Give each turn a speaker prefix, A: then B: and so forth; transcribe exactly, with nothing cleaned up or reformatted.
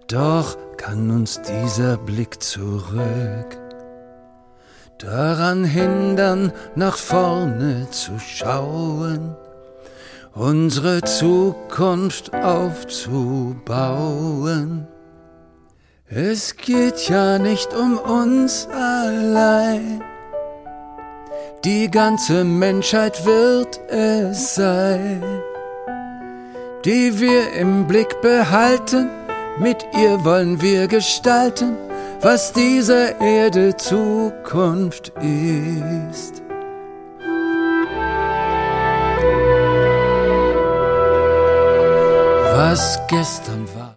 A: Doch kann uns dieser Blick zurück daran hindern, nach vorne zu schauen, unsere Zukunft aufzubauen. Es geht ja nicht um uns allein, die ganze Menschheit wird es sein, die wir im Blick behalten. Mit ihr wollen wir gestalten, was dieser Erde Zukunft ist. Was gestern war.